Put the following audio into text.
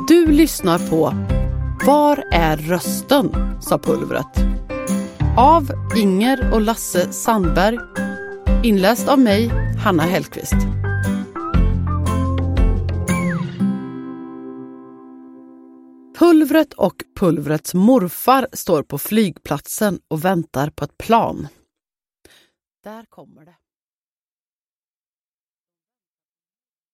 Du lyssnar på Var är rösten, sa pulvret. Av Inger och Lasse Sandberg. Inläst av mig, Hanna Hellqvist. Pulvret och pulvrets morfar står på flygplatsen och väntar på ett plan. Där kommer det.